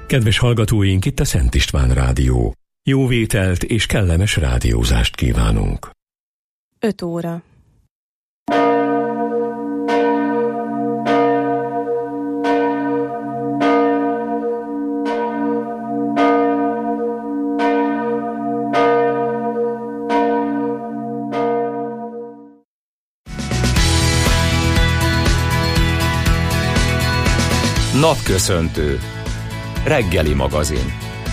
Kedves hallgatóink, itt a Szent István Rádió. Jó vételt és kellemes rádiózást kívánunk. 5 óra. Napköszöntő. Reggeli magazin.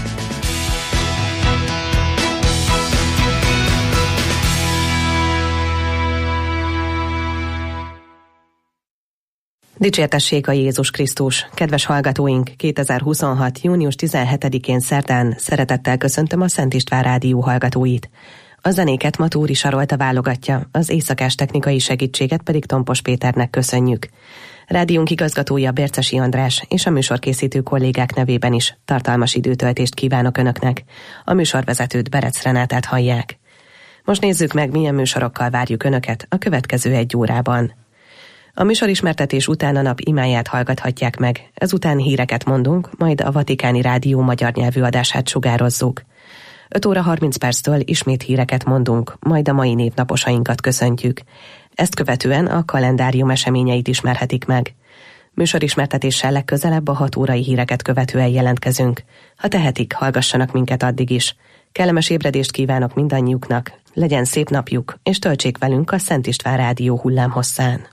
Dicsértessék a Jézus Krisztus! Kedves hallgatóink, 2026. június 17-én szerdán szeretettel köszöntöm a Szent István Rádió hallgatóit. A zenéket Matúri Sarolta válogatja, az éjszakás technikai segítséget pedig Tompos Péternek köszönjük. Rádiónk igazgatója Bércesi András és a műsorkészítő kollégák nevében is tartalmas időtöltést kívánok Önöknek. A műsorvezetőt, Berec Renátát hallják. Most nézzük meg, milyen műsorokkal várjuk Önöket a következő 1 órában. A műsorismertetés után a nap imáját hallgathatják meg, ezután híreket mondunk, majd a Vatikáni Rádió magyar nyelvű adását sugározzuk. 5 óra 30 perctől ismét híreket mondunk, majd a mai névnaposainkat köszöntjük. Ezt követően a kalendárium eseményeit ismerhetik meg. Műsorismertetéssel legközelebb a 6 órai híreket követően jelentkezünk. Ha tehetik, hallgassanak minket addig is. Kellemes ébredést kívánok mindannyiuknak, legyen szép napjuk, és töltsék velünk a Szent István Rádió hullámhosszán.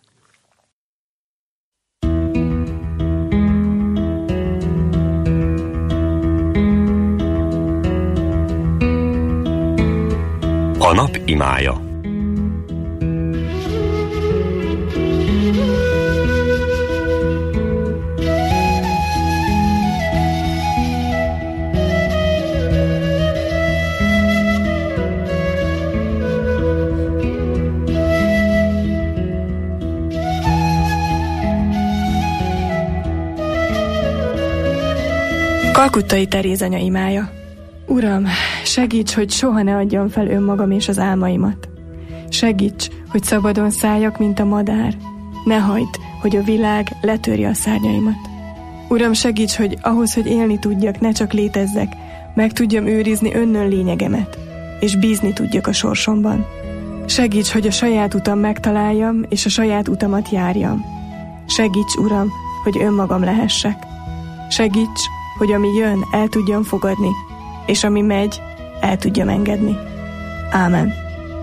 A nap imája. Kalkuttai Teréz anya imája. Uram, segíts, hogy soha ne adjam fel önmagam és az álmaimat. Segíts, hogy szabadon szálljak, mint a madár. Ne hagyd, hogy a világ letörje a szárnyaimat. Uram, segíts, hogy ahhoz, hogy élni tudjak, ne csak létezzek, meg tudjam őrizni önnön lényegemet, és bízni tudjak a sorsomban. Segíts, hogy a saját utam megtaláljam, és a saját utamat járjam. Segíts, Uram, hogy önmagam lehessek. Segíts, hogy ami jön, el tudjam fogadni, és ami megy, el tudjam engedni. Ámen.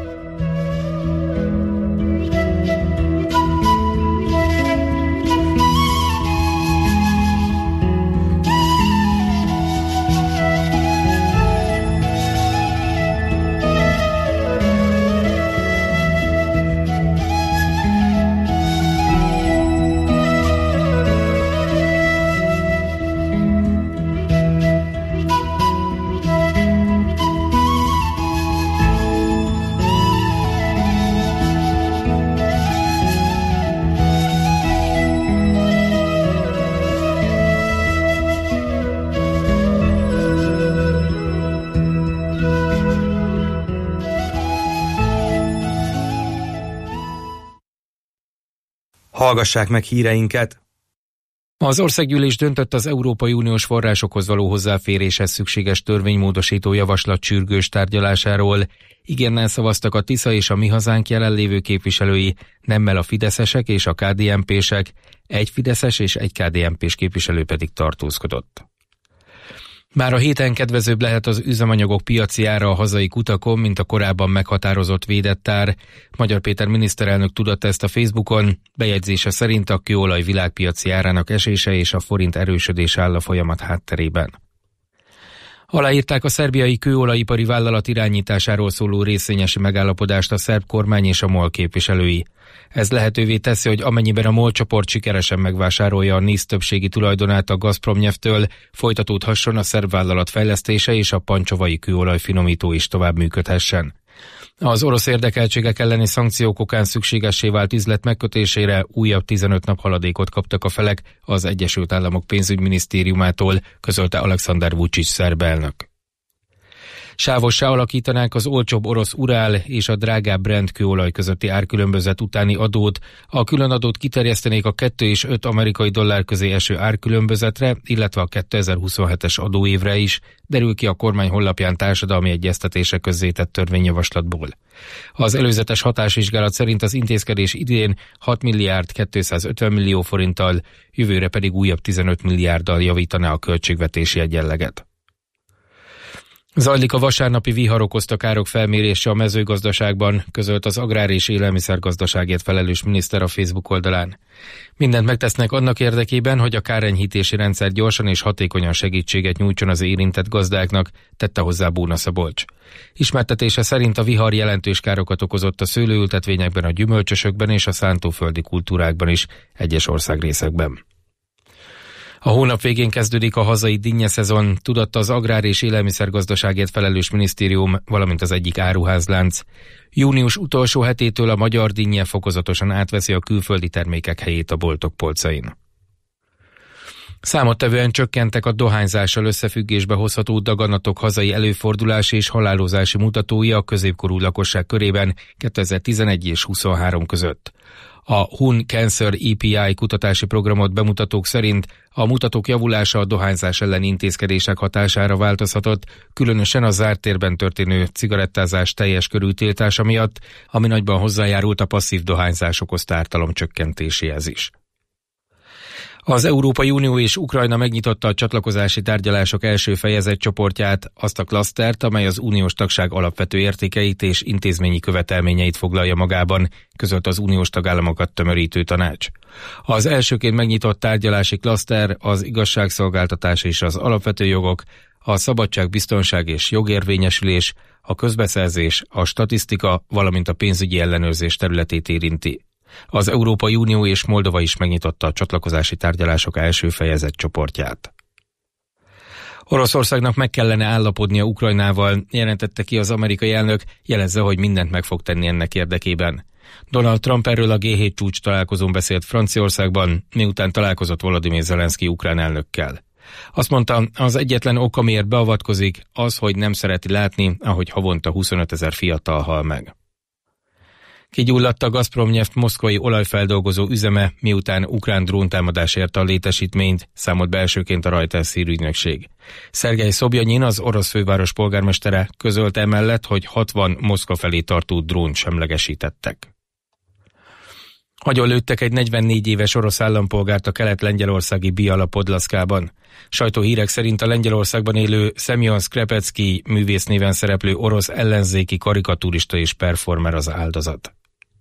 Hallgassák meg híreinket! Az országgyűlés döntött az Európai Uniós forrásokhoz való hozzáféréshez szükséges törvénymódosító javaslat sürgős tárgyalásáról. Igennel szavaztak a Tisza és a Mi Hazánk jelenlévő képviselői, nemmel a fideszesek és a KDNP-sek, egy fideszes és egy KDNP-s képviselő pedig tartózkodott. Már a héten kedvezőbb lehet az üzemanyagok piaci ára a hazai kutakon, mint a korábban meghatározott védett ár. Magyar Péter miniszterelnök tudatta ezt a Facebookon. Bejegyzése szerint a kőolaj világpiaci árának esése és a forint erősödése áll a folyamat hátterében. Aláírták a szerbiai kőolajipari vállalat irányításáról szóló részvényesi megállapodást a szerb kormány és a MOL képviselői. Ez lehetővé teszi, hogy amennyiben a MOL csoport sikeresen megvásárolja a NISZ többségi tulajdonát a Gazpromnyeftől, folytatódhasson a szerb vállalat fejlesztése és a pancsovai kőolaj finomító is tovább működhessen. Az orosz érdekeltségek elleni szankciók okán szükségessé vált üzlet megkötésére újabb 15 nap haladékot kaptak a felek az Egyesült Államok pénzügyminisztériumától, közölte Alexander Vučić szerb elnök. Sávossá alakítanák az olcsóbb orosz Urál és a drágább Brent kőolaj közötti árkülönbözet utáni adót, a különadót kiterjesztenék a 2 és 5 amerikai dollár közé eső árkülönbözetre, illetve a 2027-es adóévre is, derül ki a kormány honlapján társadalmi egyeztetése közzétett törvényjavaslatból. Az előzetes hatásvizsgálat szerint az intézkedés idén 6 milliárd 250 millió forinttal, jövőre pedig újabb 15 milliárddal javítaná a költségvetési egyenleget. Zajlik a vasárnapi vihar okozta károk felmérése a mezőgazdaságban, közölt az Agrár- és Élelmiszergazdaságért felelős miniszter a Facebook oldalán. Mindent megtesznek annak érdekében, hogy a kárenyhítési rendszer gyorsan és hatékonyan segítséget nyújtson az érintett gazdáknak, tette hozzá Bóna Szabolcs. Ismertetése szerint a vihar jelentős károkat okozott a szőlőültetvényekben, a gyümölcsösökben és a szántóföldi kultúrákban is egyes országrészekben. A hónap végén kezdődik a hazai dinnyeszezon, tudatta az Agrár- és Élelmiszergazdaságért felelős minisztérium, valamint az egyik áruházlánc. Június utolsó hetétől a magyar dinnye fokozatosan átveszi a külföldi termékek helyét a boltok polcain. Számottevően csökkentek a dohányzással összefüggésbe hozható daganatok hazai előfordulási és halálozási mutatói a középkorú lakosság körében 2011 és 2023 között. A Hun Cancer EPI kutatási programot bemutatók szerint a mutatók javulása a dohányzás elleni intézkedések hatására változhatott, különösen a zárt térben történő cigarettázás teljes körű tiltása miatt, ami nagyban hozzájárult a passzív dohányzás okozta ártalom csökkentéséhez is. Az Európai Unió és Ukrajna megnyitotta a csatlakozási tárgyalások első fejezetcsoportját, azt a klasztert, amely az uniós tagság alapvető értékeit és intézményi követelményeit foglalja magában, közölt az uniós tagállamokat tömörítő tanács. Az elsőként megnyitott tárgyalási klaszter az igazságszolgáltatás és az alapvető jogok, a szabadság, biztonság és jogérvényesülés, a közbeszerzés, a statisztika, valamint a pénzügyi ellenőrzés területét érinti. Az Európai Unió és Moldova is megnyitotta a csatlakozási tárgyalások első fejezetcsoportját. Oroszországnak meg kellene állapodnia Ukrajnával, jelentette ki az amerikai elnök, jelezze, hogy mindent meg fog tenni ennek érdekében. Donald Trump erről a G7 csúcs találkozón beszélt Franciaországban, miután találkozott Volodymyr Zelenszky ukrán elnökkel. Azt mondta, az egyetlen ok, amiért beavatkozik, az, hogy nem szereti látni, ahogy havonta 25 000 fiatal hal meg. Kigyulladt a Gazpromneft moszkvai olajfeldolgozó üzeme, miután ukrán dróntámadás érte a létesítményt, számolt be elsőként a Reuters hírügynökség. Szergej Szobjanyin, az orosz főváros polgármestere közölt emellett, hogy 60 Moszkva felé tartó drónt semlegesítettek. Agyonlőttek egy 44 éves orosz állampolgárt a kelet-lengyelországi Biala Podlaszkában. Sajtóhírek szerint a Lengyelországban élő Semyon Skrepecki művész néven szereplő orosz ellenzéki karikaturista és performer az áldozat.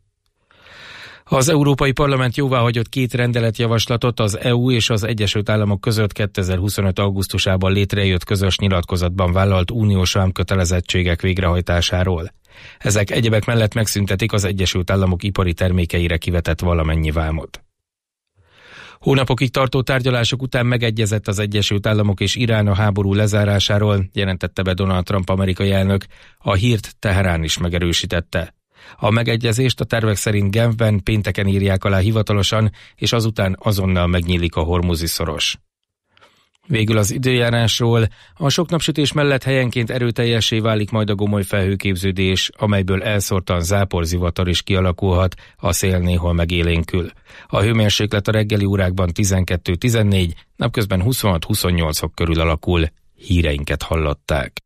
Az Európai Parlament jóváhagyott 2 rendeletjavaslatot az EU és az Egyesült Államok között 2025. augusztusában létrejött közös nyilatkozatban vállalt uniós vámkötelezettségek végrehajtásáról. Ezek egyebek mellett megszüntetik az Egyesült Államok ipari termékeire kivetett valamennyi vámot. Hónapokig tartó tárgyalások után megegyezett az Egyesült Államok és Irán a háború lezárásáról, jelentette be Donald Trump amerikai elnök, a hírt Teherán is megerősítette. A megegyezést a tervek szerint Genfben pénteken írják alá hivatalosan, és azután azonnal megnyílik a Hormuzi szoros. Végül az időjárásról, a sok napsütés mellett helyenként erőteljessé válik majd a gomoly felhőképződés, amelyből elszórtan záporzivatar is kialakulhat, a szél néhol megélénkül. A hőmérséklet a reggeli órákban 12-14, napközben 26-28 fok körül alakul. Híreinket hallották.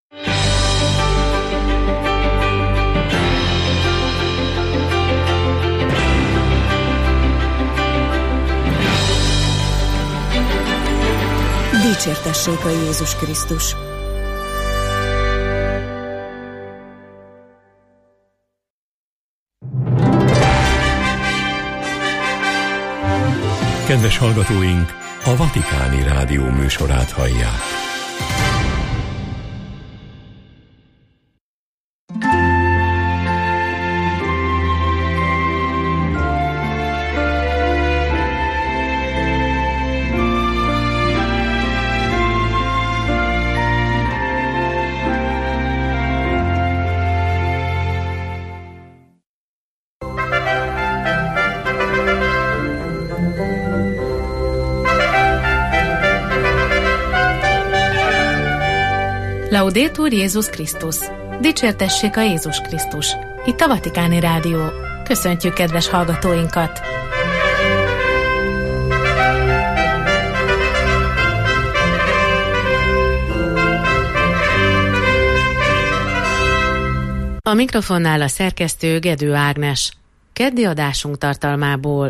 Dicsértessék a Jézus Krisztus! Kedves hallgatóink, a Vatikáni Rádió műsorát hallják. Laudetur Jézus Krisztus. Dicsértessék a Jézus Krisztus. Itt a Vatikáni Rádió. Köszöntjük kedves hallgatóinkat! A mikrofonnál a szerkesztő Gedő Ágnes. Keddi adásunk tartalmából.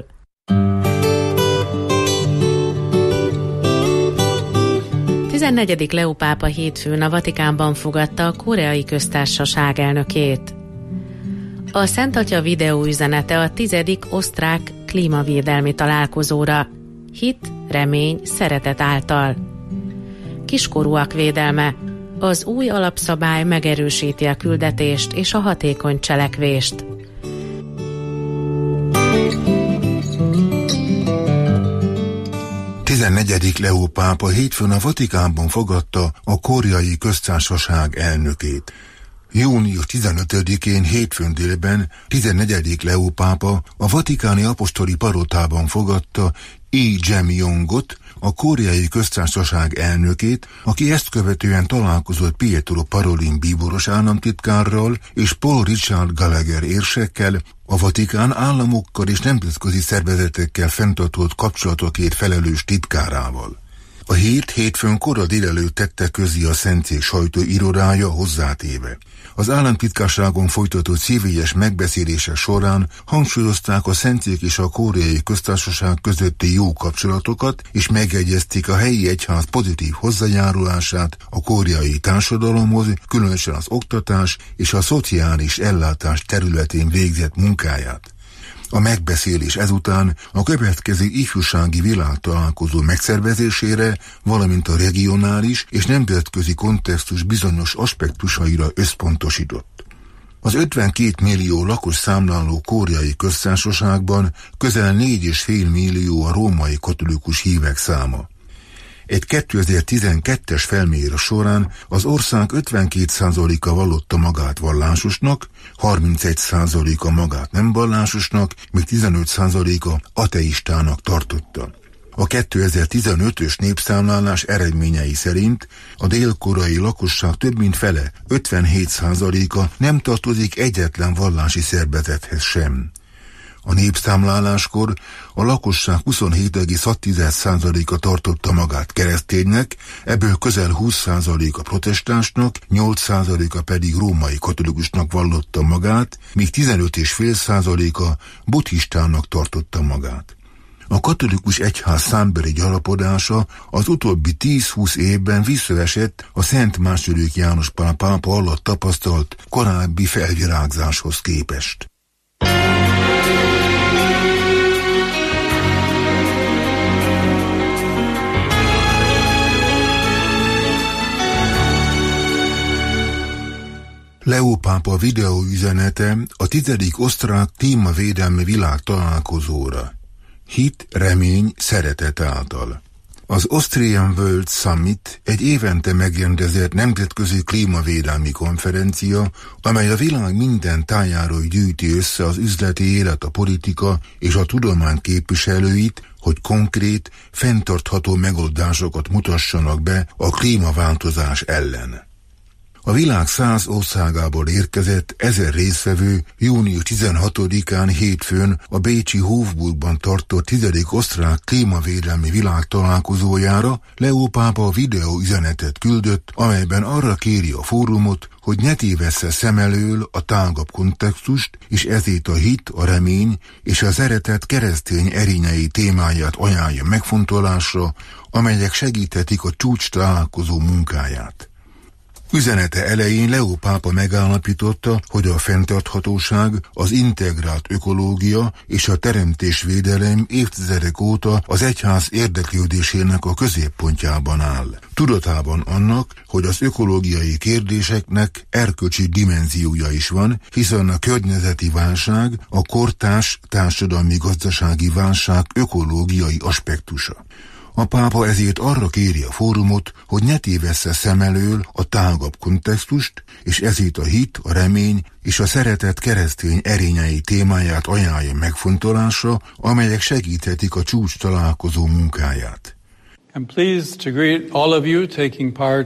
A 14. Leó pápa hétfőn a Vatikánban fogadta a Koreai Köztársaság elnökét. A Szent Atya videóüzenete a 10. osztrák klímavédelmi találkozóra. Hit, remény, szeretet által. Kiskorúak védelme. Az új alapszabály megerősíti a küldetést és a hatékony cselekvést. A 14. Leó pápa hétfőn a Vatikánban fogadta a Koreai Köztársaság elnökét. Június 15-én hétfőn délben 14. Leó pápa a Vatikáni Apostoli Palotában fogadta Lee Jae-myungot, a Koreai Köztársaság elnökét, aki ezt követően találkozott Pietro Parolin bíboros államtitkárral és Paul Richard Gallagher érsekkel, a Vatikán államokkal és nemzetközi szervezetekkel fenntartott kapcsolatokért felelős titkárával. A hírt hétfőn kora délelőtt tette közzé a Szentszék sajtóirodája hozzátéve. Az államtitkárságon folytatott szívélyes megbeszélése során hangsúlyozták a Szentszék és a Koreai Köztársaság közötti jó kapcsolatokat, és megegyezték a helyi egyház pozitív hozzájárulását a koreai társadalomhoz, különösen az oktatás és a szociális ellátás területén végzett munkáját. A megbeszélés ezután a következő ifjúsági világtalálkozó megszervezésére, valamint a regionális és nemzetközi kontextus bizonyos aspektusaira összpontosított. Az 52 millió lakos számláló Koreai Köztársaságban közel 4,5 millió a római katolikus hívek száma. Egy 2012-es felmérés során az ország 52%-a vallotta magát vallásosnak, 31%-a magát nem vallásosnak, míg 15%-a ateistának tartotta. A 2015-ös népszámlálás eredményei szerint a dél-koreai lakosság több mint fele, 57%-a nem tartozik egyetlen vallási szervezethez sem. A népszámláláskor a lakosság 27,6%-a tartotta magát kereszténynek, ebből közel 20%-a protestánsnak, 8%-a pedig római katolikusnak vallotta magát, míg 15,5%-a buddhistának tartotta magát. A katolikus egyház számbeli gyarapodása az utóbbi 10-20 évben visszaesett a Szent II. János Pál pápa alatt tapasztalt korábbi felvirágzáshoz képest. Leó pápa videóüzenete a 10. osztrák klímavédelmi világtalálkozóra. Hit, remény, szeretet által. Az Austrian World Summit egy évente megrendezett nemzetközi klímavédelmi konferencia, amely a világ minden tájáról gyűjti össze az üzleti élet, a politika és a tudomány képviselőit, hogy konkrét, fenntartható megoldásokat mutassanak be a klímaváltozás ellen. A világ 100 országából érkezett 1000 résztvevő június 16-án hétfőn a bécsi Hofburgban tartott 10. osztrák klímavédelmi világtalálkozójára Leó pápa videóüzenetet küldött, amelyben arra kéri a fórumot, hogy ne tévessze szem elől a tágabb kontextust, és ezért a hit, a remény és a szeretet keresztény erényei témáját ajánlja megfontolásra, amelyek segíthetik a csúcs találkozó munkáját. Üzenete elején Leó pápa megállapította, hogy a fenntarthatóság, az integrált ökológia és a teremtésvédelem évtizedek óta az egyház érdeklődésének a középpontjában áll. Tudatában annak, hogy az ökológiai kérdéseknek erkölcsi dimenziója is van, hiszen a környezeti válság a kortárs társadalmi-gazdasági válság ökológiai aspektusa. A pápa ezért arra kéri a fórumot, hogy ne tévessze szem elől a tágabb kontextust, és ezért a hit, a remény és a szeretet keresztény erényei témáját ajánlja megfontolásra, amelyek segíthetik a csúcs találkozó munkáját. I'm pleased to greet all of you taking part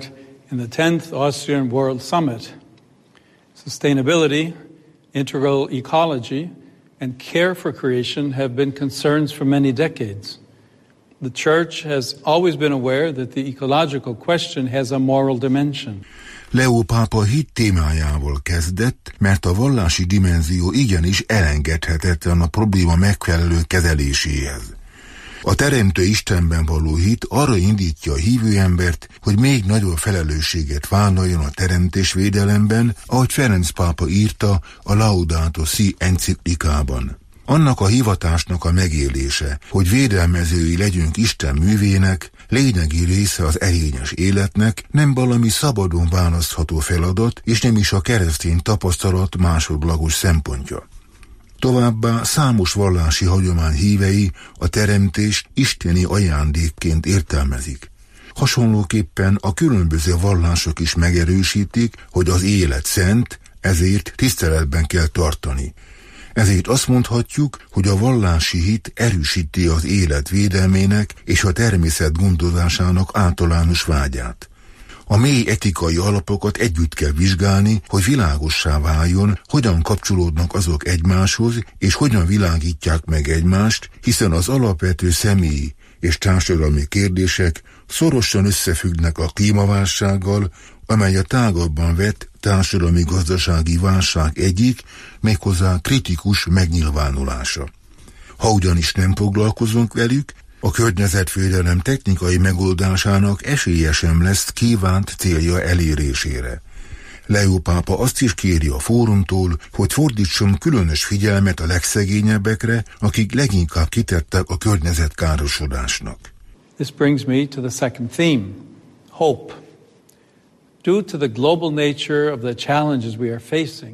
in the 10th Austrian World Summit. Sustainability, integral ecology, and care for creation have been concerns for many decades. The Church has always been aware that the ecological question has a moral dimension. Leó pápa hit témájával kezdett, mert a vallási dimenzió igenis elengedhetetlen a probléma megfelelő kezeléséhez. A Teremtő Istenben való hit arra indítja a hívő embert, hogy még nagyobb felelősséget vállaljon a teremtésvédelemben, ahogy Ferenc pápa írta a Laudato Si enciklikában. Annak a hivatásnak a megélése, hogy védelmezői legyünk Isten művének, lényegi része az erényes életnek, nem valami szabadon választható feladat, és nem is a keresztény tapasztalat másodlagos szempontja. Továbbá számos vallási hagyomány hívei a teremtést isteni ajándékként értelmezik. Hasonlóképpen a különböző vallások is megerősítik, hogy az élet szent, ezért tiszteletben kell tartani. Ezért azt mondhatjuk, hogy a vallási hit erősíti az élet védelmének és a természet gondozásának általános vágyát. A mély etikai alapokat együtt kell vizsgálni, hogy világossá váljon, hogyan kapcsolódnak azok egymáshoz, és hogyan világítják meg egymást, hiszen az alapvető személyi és társadalmi kérdések szorosan összefüggnek a klímaválsággal, amely a tágabban vett társadalmi-gazdasági válság egyik, méghozzá kritikus megnyilvánulása. Ha ugyanis nem foglalkozunk velük, a környezetvédelem technikai megoldásának esélye sem lesz kívánt célja elérésére. Leó pápa azt is kéri a fórumtól, hogy fordítson különös figyelmet a legszegényebbekre, akik leginkább kitettek a környezetkárosodásnak. This brings me to the second theme, hope. Due to the global nature of the challenges we are facing,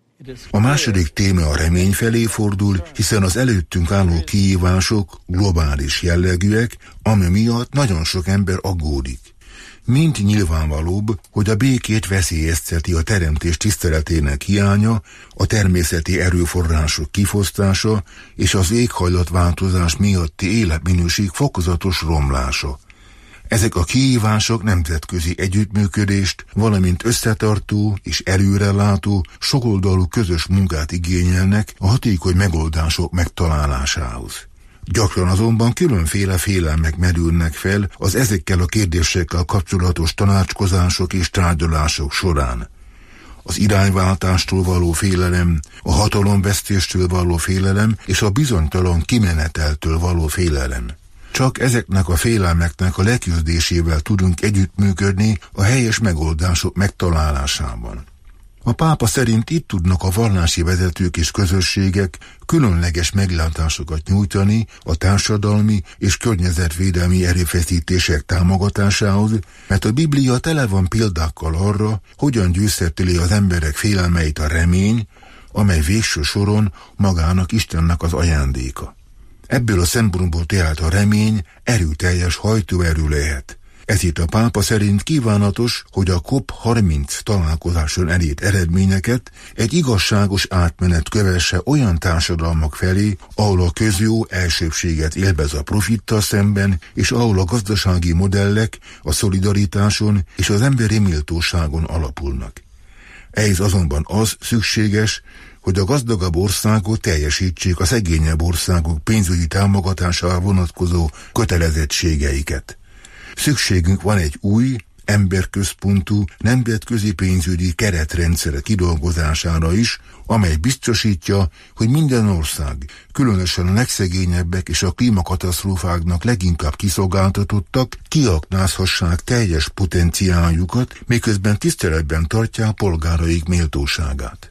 a második téma a remény felé fordul, hiszen az előttünk álló kihívások globális jellegűek, ami miatt nagyon sok ember aggódik. Mind nyilvánvalóbb, hogy a békét veszélyezteti a teremtés tiszteletének hiánya, a természeti erőforrások kifosztása és az éghajlatváltozás miatti életminőség fokozatos romlása. Ezek a kihívások nemzetközi együttműködést, valamint összetartó és előrelátó, sokoldalú közös munkát igényelnek a hatékony megoldások megtalálásához. Gyakran azonban különféle félelmek merülnek fel az ezekkel a kérdésekkel kapcsolatos tanácskozások és tárgyalások során. Az irányváltástól való félelem, a hatalomvesztéstől való félelem és a bizonytalan kimeneteltől való félelem. Csak ezeknek a félelmeknek a leküzdésével tudunk együttműködni a helyes megoldások megtalálásában. A pápa szerint itt tudnak a vallási vezetők és közösségek különleges meglátásokat nyújtani a társadalmi és környezetvédelmi erőfeszítések támogatásához, mert a Biblia tele van példákkal arra, hogyan győzheti az emberek félelmeit a remény, amely végső soron magának Istennek az ajándéka. Ebből a szempontból tehát a remény erőteljes hajtóerő lehet. Ezért a pápa szerint kívánatos, hogy a COP30 találkozáson elért eredményeket egy igazságos átmenet kövesse olyan társadalmak felé, ahol a közjó elsőbbséget élvez a profittal szemben, és ahol a gazdasági modellek a szolidaritáson és az emberi méltóságon alapulnak. Ehhez azonban az szükséges, hogy a gazdagabb országok teljesítsék a szegényebb országok pénzügyi támogatására vonatkozó kötelezettségeiket. Szükségünk van egy új, emberközpontú, nemzetközi pénzügyi keretrendszer kidolgozására is, amely biztosítja, hogy minden ország, különösen a legszegényebbek és a klímakatasztrófáknak leginkább kiszolgáltatottak, kiaknázhassák teljes potenciáljukat, miközben tiszteletben tartják polgáraik méltóságát.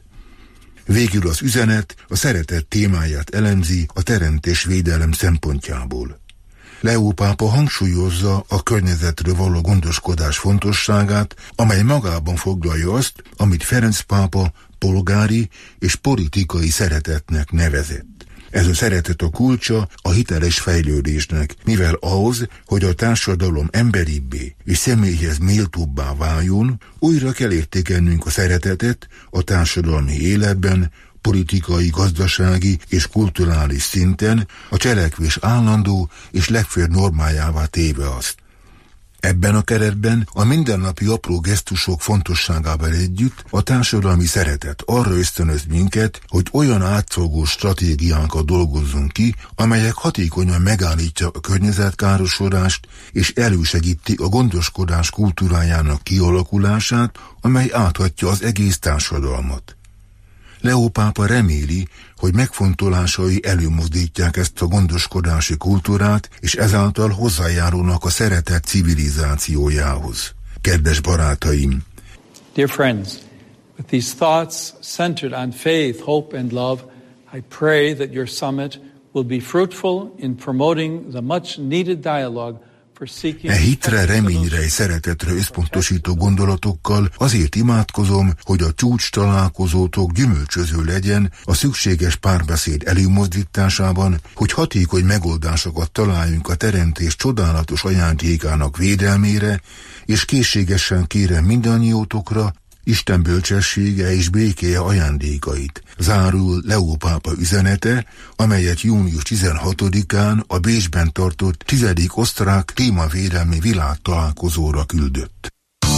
Végül az üzenet a szeretet témáját elemzi a teremtésvédelem szempontjából. Leó pápa hangsúlyozza a környezetről való gondoskodás fontosságát, amely magában foglalja azt, amit Ferenc pápa polgári és politikai szeretetnek nevezett. Ez a szeretet a kulcsa a hiteles fejlődésnek, mivel ahhoz, hogy a társadalom emberibbé és személyhez méltóbbá váljon, újra kell értékelnünk a szeretetet a társadalmi életben, politikai, gazdasági és kulturális szinten, a cselekvés állandó és legfőbb normájává téve azt. Ebben a keretben a mindennapi apró gesztusok fontosságával együtt a társadalmi szeretet arra ösztönöz minket, hogy olyan átfogó stratégiánkat dolgozzunk ki, amelyek hatékonyan megállítja a környezetkárosodást és elősegíti a gondoskodás kultúrájának kialakulását, amely áthatja az egész társadalmat. Leó pápa reméli, hogy megfontolásai előmozdítják ezt a gondoskodási kultúrát, és ezáltal hozzájárulnak a szeretet civilizációjához. Kedves barátaim! Dear friends, with these thoughts centered on faith, hope and love, I pray that your summit will be fruitful in promoting the much needed dialogue. Hitre, reményre és szeretetre összpontosító gondolatokkal azért imádkozom, hogy a csúcs találkozótok gyümölcsöző legyen a szükséges párbeszéd előmozdításában, hogy hatékony megoldásokat találjunk a teremtés csodálatos ajándékának védelmére, és készségesen kérem mindannyiótokra, Isten bölcsessége és békéje ajándékait. Zárul Leó pápa üzenete, amelyet június 16-án a Bécsben tartott 10. osztrák klímavédelmi világtalálkozóra küldött.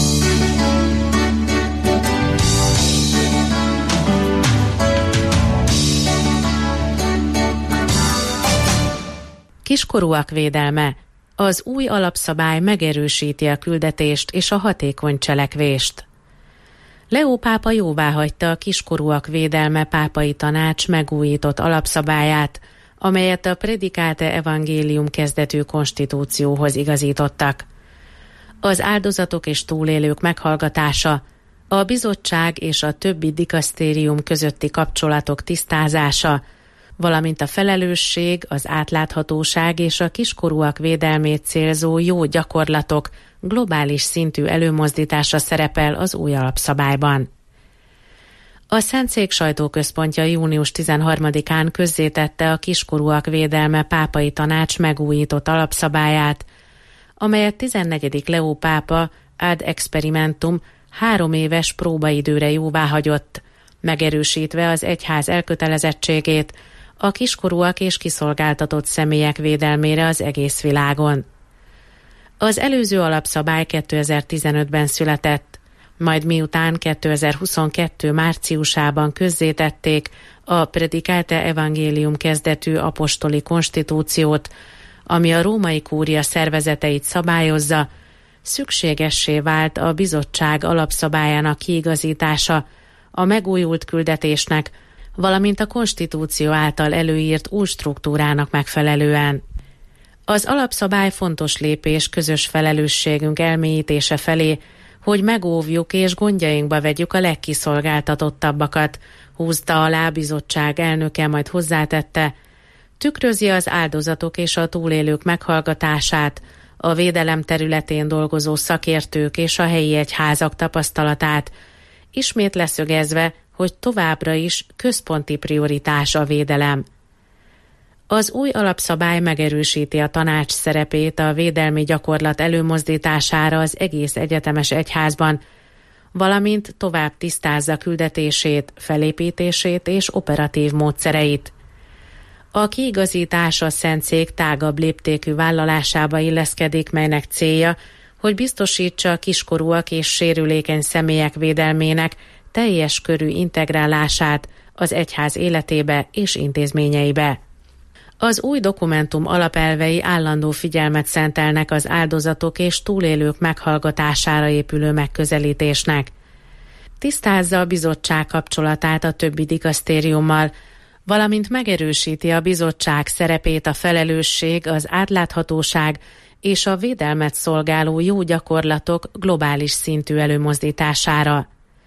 Kiskorúak védelme. Az új alapszabály megerősíti a küldetést és a hatékony cselekvést. Leó pápa jóváhagyta a kiskorúak védelme pápai tanács megújított alapszabályát, amelyet a Predicate Evangelium kezdetű konstitúcióhoz igazítottak. Az áldozatok és túlélők meghallgatása, a bizottság és a többi dikasztérium közötti kapcsolatok tisztázása, valamint a felelősség, az átláthatóság és a kiskorúak védelmét célzó jó gyakorlatok globális szintű előmozdítása szerepel az új alapszabályban. A Szentszék sajtóközpontja június 13-án közzétette a kiskorúak védelme pápai tanács megújított alapszabályát, amelyet 14. Leó pápa ad experimentum 3 éves próbaidőre jóváhagyott, megerősítve az egyház elkötelezettségét a kiskorúak és kiszolgáltatott személyek védelmére az egész világon. Az előző alapszabály 2015-ben született, majd miután 2022. márciusában közzétették a Predicate Evangelium kezdetű apostoli konstitúciót, ami a római kúria szervezeteit szabályozza, szükségessé vált a bizottság alapszabályának kiigazítása a megújult küldetésnek, valamint a konstitúció által előírt új struktúrának megfelelően. Az alapszabály fontos lépés közös felelősségünk elmélyítése felé, hogy megóvjuk és gondjainkba vegyük a legkiszolgáltatottabbakat, húzta alá a bizottság elnöke, majd hozzátette, tükrözi az áldozatok és a túlélők meghallgatását, a védelem területén dolgozó szakértők és a helyi egyházak tapasztalatát, ismét leszögezve, hogy továbbra is központi prioritás a védelem. Az új alapszabály megerősíti a tanács szerepét a védelmi gyakorlat előmozdítására az egész egyetemes egyházban, valamint tovább tisztázza küldetését, felépítését és operatív módszereit. A kiigazítás a Szentszék tágabb léptékű vállalásába illeszkedik, melynek célja, hogy biztosítsa a kiskorúak és sérülékeny személyek védelmének teljes körű integrálását az egyház életébe és intézményeibe. Az új dokumentum alapelvei állandó figyelmet szentelnek az áldozatok és túlélők meghallgatására épülő megközelítésnek. Tisztázza a bizottság kapcsolatát a többi dikasztériummal, valamint megerősíti a bizottság szerepét a felelősség, az átláthatóság és a védelmet szolgáló jó gyakorlatok globális szintű előmozdítására.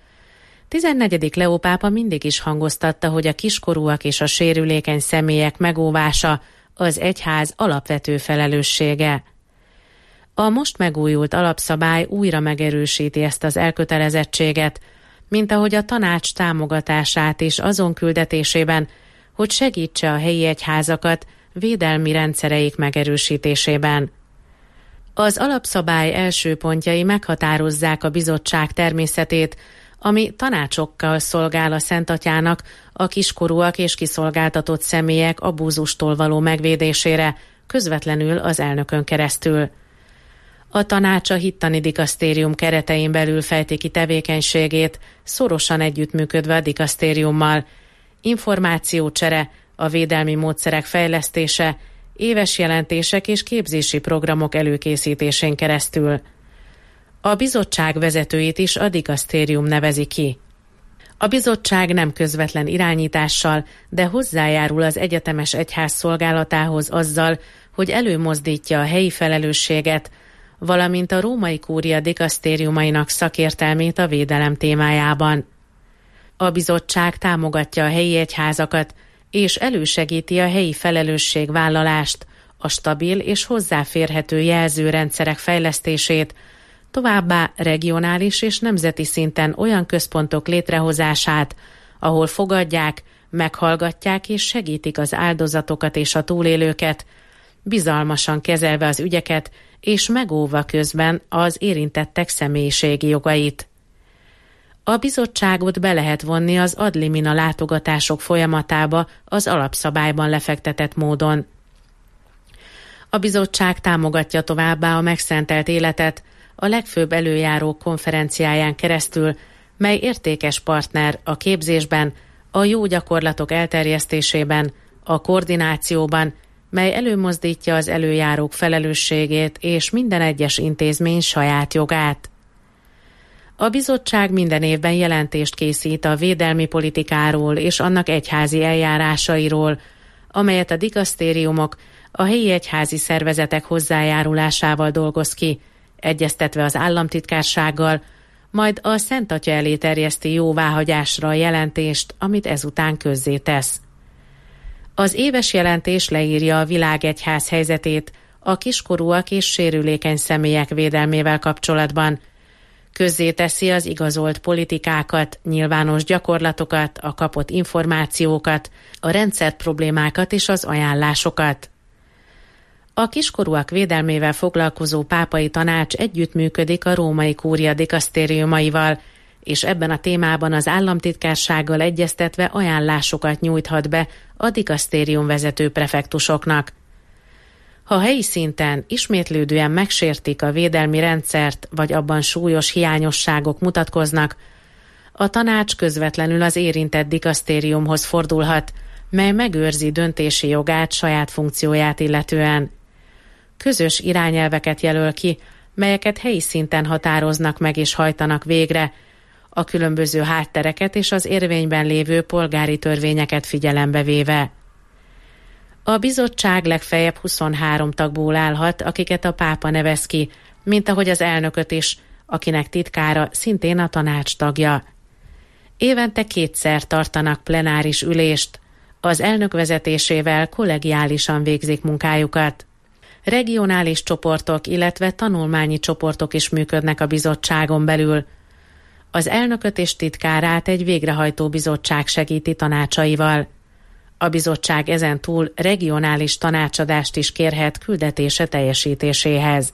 14. Leó pápa mindig is hangoztatta, hogy a kiskorúak és a sérülékeny személyek megóvása az egyház alapvető felelőssége. A most megújult alapszabály újra megerősíti ezt az elkötelezettséget, mint ahogy a tanács támogatását is azon küldetésében, hogy segítse a helyi egyházakat védelmi rendszereik megerősítésében. Az alapszabály első pontjai meghatározzák a bizottság természetét, ami tanácsokkal szolgál a Szent Atyának a kiskorúak és kiszolgáltatott személyek abúzustól való megvédésére, közvetlenül az elnökön keresztül. A tanács a hittani dikasztérium keretein belül fejti ki tevékenységét, szorosan együttműködve a dikasztériummal. Információcsere, a védelmi módszerek fejlesztése, éves jelentések és képzési programok előkészítésén keresztül. A bizottság vezetőit is a dikasztérium nevezi ki. A bizottság nem közvetlen irányítással, de hozzájárul az egyetemes egyház szolgálatához azzal, hogy előmozdítja a helyi felelősséget, valamint a római kúria dikasztériumainak szakértelmét a védelem témájában. A bizottság támogatja a helyi egyházakat, és elősegíti a helyi felelősségvállalást, a stabil és hozzáférhető jelzőrendszerek fejlesztését, továbbá regionális és nemzeti szinten olyan központok létrehozását, ahol fogadják, meghallgatják és segítik az áldozatokat és a túlélőket, bizalmasan kezelve az ügyeket és megóvva közben az érintettek személyiségi jogait. A bizottságot be lehet vonni az ad limina látogatások folyamatába az alapszabályban lefektetett módon. A bizottság támogatja továbbá a megszentelt életet a legfőbb előjárók konferenciáján keresztül, mely értékes partner a képzésben, a jó gyakorlatok elterjesztésében, a koordinációban, mely előmozdítja az előjárók felelősségét és minden egyes intézmény saját jogát. A bizottság minden évben jelentést készít a védelmi politikáról és annak egyházi eljárásairól, amelyet a dikasztériumok a helyi egyházi szervezetek hozzájárulásával dolgoz ki, egyeztetve az államtitkársággal, majd a Szent Atya elé terjeszti jóváhagyásra a jelentést, amit ezután közzétesz. Az éves jelentés leírja a világegyház helyzetét a kiskorúak és sérülékeny személyek védelmével kapcsolatban, közzéteszi az igazolt politikákat, nyilvános gyakorlatokat, a kapott információkat, a rendszerproblémákat és az ajánlásokat. A kiskorúak védelmével foglalkozó pápai tanács együttműködik a római kúria dikasztériumaival, és ebben a témában az államtitkársággal egyeztetve ajánlásokat nyújthat be a dikasztérium vezető prefektusoknak. Ha helyi szinten ismétlődően megsértik a védelmi rendszert, vagy abban súlyos hiányosságok mutatkoznak, a tanács közvetlenül az érintett dikasztériumhoz fordulhat, mely megőrzi döntési jogát saját funkcióját illetően. Közös irányelveket jelöl ki, melyeket helyi szinten határoznak meg és hajtanak végre, a különböző háttereket és az érvényben lévő polgári törvényeket figyelembe véve. A bizottság legfeljebb 23 tagból állhat, akiket a pápa nevez ki, mint ahogy az elnököt is, akinek titkára szintén a tanács tagja. Évente 2-szer tartanak plenáris ülést, az elnök vezetésével kollegiálisan végzik munkájukat. Regionális csoportok, illetve tanulmányi csoportok is működnek a bizottságon belül. Az elnököt és titkárát egy végrehajtó bizottság segíti tanácsaival. A bizottság ezen túl regionális tanácsadást is kérhet küldetése teljesítéséhez.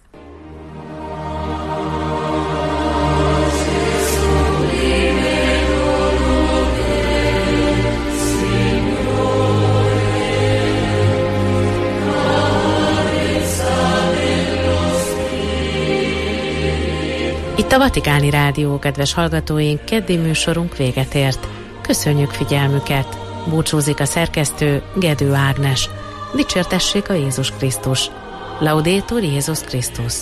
Itt a Vatikáni Rádió, kedves hallgatóink, keddi műsorunk véget ért. Köszönjük figyelmüket! Búcsúzik a szerkesztő, Gedő Ágnes. Dicsértessék a Jézus Krisztus. Laudetur Jézus Krisztus.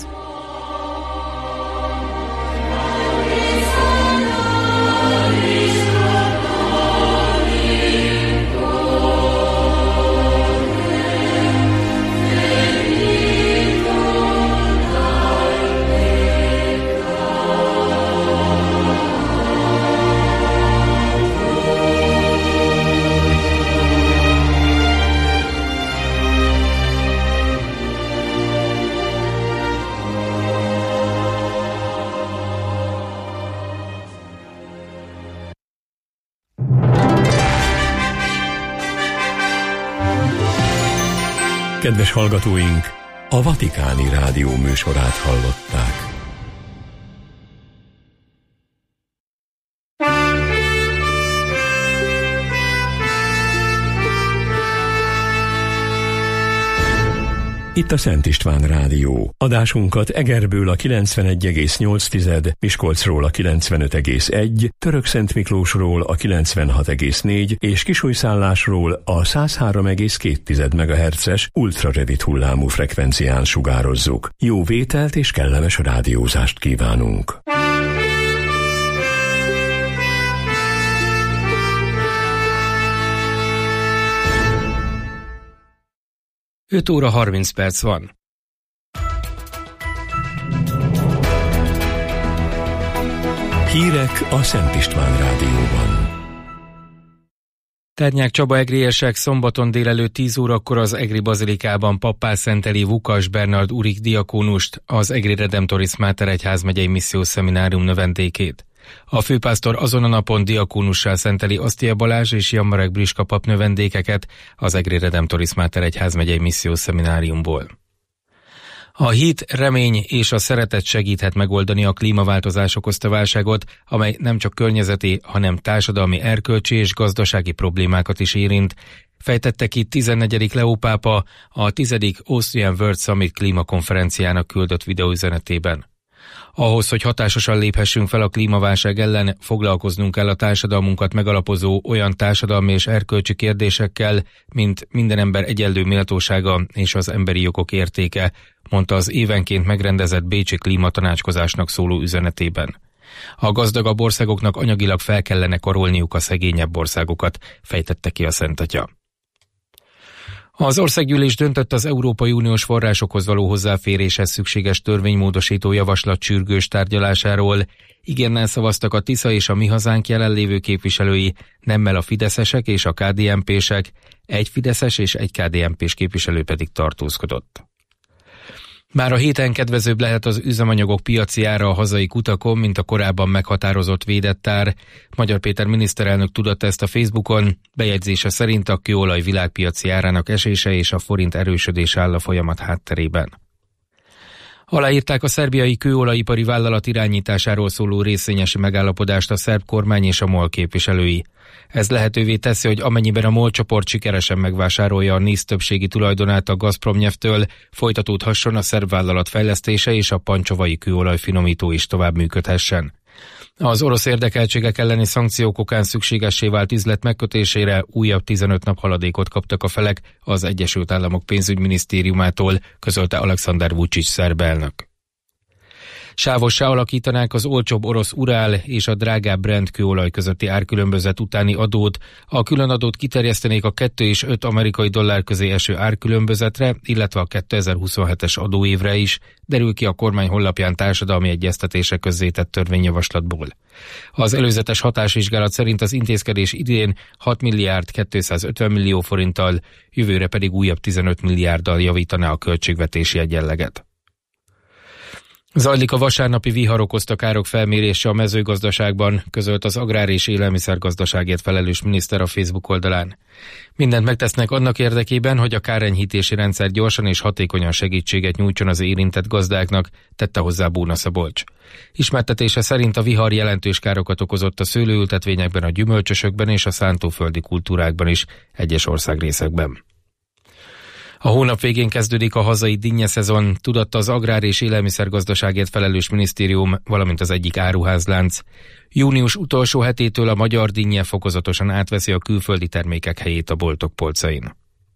Kedves hallgatóink, a Vatikáni Rádió műsorát hallották. Itt a Szent István Rádió. Adásunkat Egerből a 91,8, Miskolcról a 95,1, Törökszentmiklósról a 96,4 és Kisújszállásról a 103,2 MHz-es ultrarövid hullámú frekvencián sugározzuk. Jó vételt és kellemes rádiózást kívánunk! 5 óra 30 perc van. Hírek a Szent István Rádióban. Ternyák Csaba egrélyesek szombaton délelőtt 10 órakor az Egri Bazilikában pappá szenteli Vukas Bernard Urik diakónust, az Egri Redemptoris Mater egyházmegyei missziós szeminárium növendékét. A főpásztor azon a napon diakónussá szenteli Asztia Balázs és Jammarek Briska pap növendékeket az Egri Redemptoris Mater egyházmegyei missziós szemináriumból. A hit, remény és a szeretet segíthet megoldani a klímaváltozás okozta válságot, amely nem csak környezeti, hanem társadalmi, erkölcsi és gazdasági problémákat is érint, fejtette ki 14. Leó pápa a 10. Austrian World Summit klímakonferenciának küldött videóüzenetében. Ahhoz, hogy hatásosan léphessünk fel a klímaválság ellen, foglalkoznunk kell a társadalmunkat megalapozó olyan társadalmi és erkölcsi kérdésekkel, mint minden ember egyenlő méltósága és az emberi jogok értéke, mondta az évenként megrendezett bécsi klímatanácskozásnak szóló üzenetében. A gazdagabb országoknak anyagilag fel kellene karolniuk a szegényebb országokat, fejtette ki a Szent Atya. Az országgyűlés döntött az Európai Uniós forrásokhoz való hozzáféréshez szükséges törvénymódosító javaslat sürgős tárgyalásáról. Igennel szavaztak a Tisza és a Mi Hazánk jelenlévő képviselői, nemmel a fideszesek és a KDNP-sek, egy fideszes és egy KDNP-s képviselő pedig tartózkodott. Már a héten kedvezőbb lehet az üzemanyagok piaci ára a hazai kutakon, mint a korábban meghatározott védett ár. Magyar Péter miniszterelnök tudatta ezt a Facebookon, bejegyzése szerint a kőolaj világpiaci árának esése és a forint erősödés áll a folyamat hátterében. Aláírták a szerbiai kőolajipari vállalat irányításáról szóló részvényesi megállapodást a szerb kormány és a MOL képviselői. Ez lehetővé teszi, hogy amennyiben a MOL csoport sikeresen megvásárolja a NIS többségi tulajdonát a Gazpromnyeftől, folytatódhasson a szerb vállalat fejlesztése és a pancsovai kőolaj finomító is tovább működhessen. Az orosz érdekeltségek elleni szankciók okán szükségessé vált üzlet megkötésére újabb 15 nap haladékot kaptak a felek az Egyesült Államok pénzügyminisztériumától, közölte Alexander Vučić szerb elnök. Sávossá alakítanák az olcsóbb orosz Urál és a drágább Brent kőolaj közötti árkülönbözet utáni adót, a különadót kiterjesztenék a 2 és 5 amerikai dollár közé eső árkülönbözetre, illetve a 2027-es adóévre is, derül ki a kormány honlapján társadalmi egyeztetése közzétett törvényjavaslatból. Az előzetes hatásvizsgálat szerint az intézkedés idén 6 milliárd 250 millió forinttal, jövőre pedig újabb 15 milliárddal javítaná a költségvetési egyenleget. Zajlik a vasárnapi vihar okozta károk felmérése a mezőgazdaságban, közölt az Agrár- és Élelmiszergazdaságért felelős miniszter a Facebook oldalán. Mindent megtesznek annak érdekében, hogy a kárenyhítési rendszer gyorsan és hatékonyan segítséget nyújtson az érintett gazdáknak, tette hozzá Bóna Szabolcs. Ismertetése szerint a vihar jelentős károkat okozott a szőlőültetvényekben, a gyümölcsösökben és a szántóföldi kultúrákban is, egyes országrészekben. A hónap végén kezdődik a hazai dinnyeszezon, tudatta az Agrár- és Élelmiszergazdaságért felelős minisztérium, valamint az egyik áruházlánc. Június utolsó hetétől a magyar dinnye fokozatosan átveszi a külföldi termékek helyét a boltok polcain.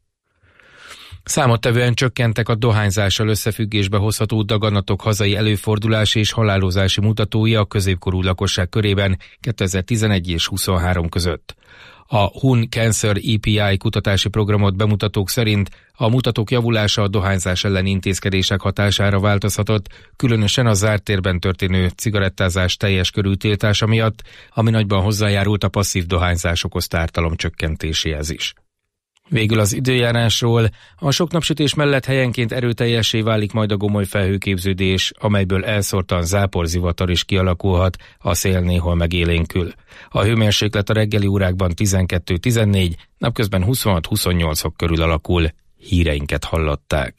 Számottevően csökkentek a dohányzással összefüggésbe hozható daganatok hazai előfordulási és halálozási mutatói a középkorú lakosság körében 2011 és 2023 között. A Hun Cancer EPI kutatási programot bemutatók szerint a mutatók javulása a dohányzás elleni intézkedések hatására változhatott, különösen a zárt térben történő cigarettázás teljes körű tiltása miatt, ami nagyban hozzájárult a passzív dohányzás okozta ártalom csökkentéséhez is. Végül az időjárásról. A sok napsütés mellett helyenként erőteljessé válik majd a gomoly felhőképződés, amelyből elszórtan záporzivatar is kialakulhat, a szél néhol megélénkül. A hőmérséklet a reggeli órákban 12-14, napközben 26-28 fok körül alakul. Híreinket hallották.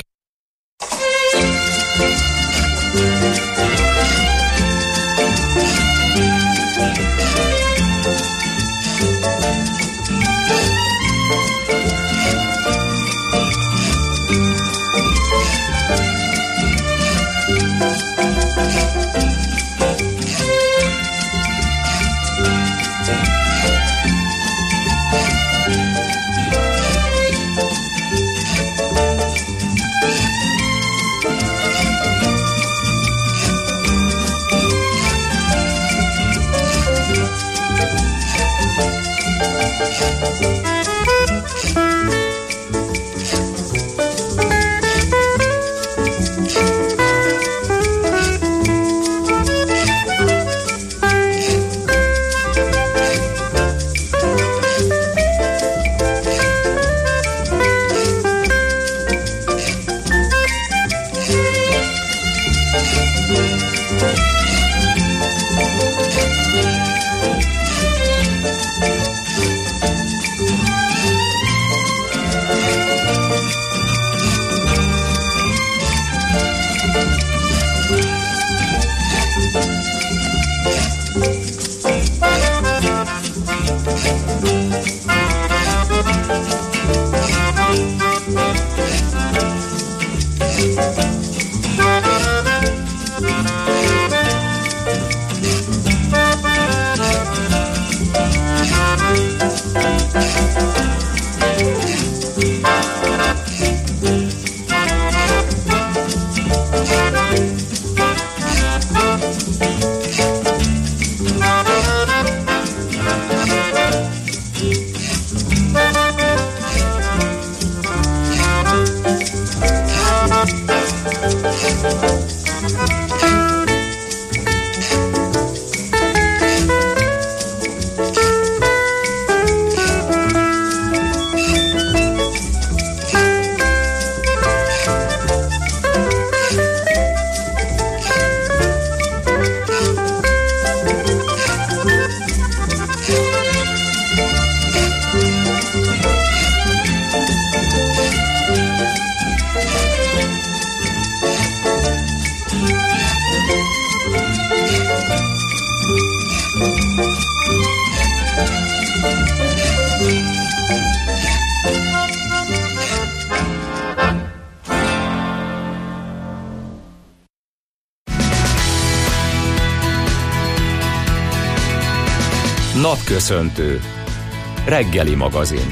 Napköszöntő. Reggeli magazin.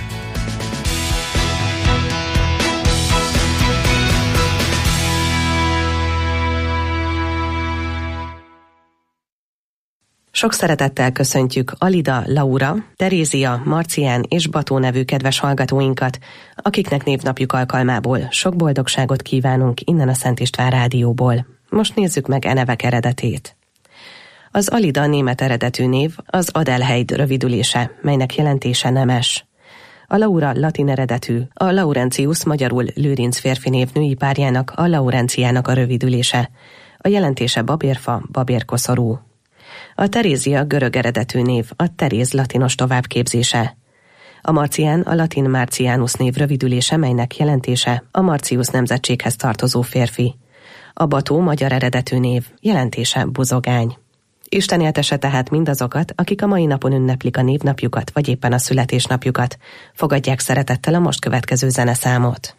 Sok szeretettel köszöntjük Alida, Laura, Terézia, Marcián és Bató nevű kedves hallgatóinkat, akiknek névnapjuk alkalmából sok boldogságot kívánunk innen a Szent István Rádióból. Most nézzük meg e nevek eredetét. Az Alida német eredetű név az Adelheid rövidülése, melynek jelentése nemes. A Laura latin eredetű, a Laurentius magyarul Lőrinc férfi név női párjának, a Laurenciának a rövidülése. A jelentése babérfa, babérkoszorú. A Terézia görög eredetű név, a Teréz latinos továbbképzése. A Marcián a latin Marcianus név rövidülése, melynek jelentése a Marcius nemzetséghez tartozó férfi. A Bató magyar eredetű név, jelentése buzogány. Isten éltesse tehát mindazokat, akik a mai napon ünneplik a névnapjukat, vagy éppen a születésnapjukat. Fogadják szeretettel a most következő zeneszámot.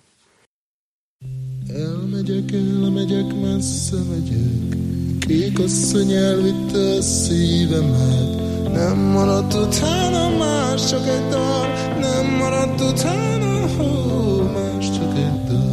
Elmegyek, messze megyek, kék asszony elvitte a szívemet. Nem maradt utána más, csak egy dal, nem maradt utána más, csak egy dal.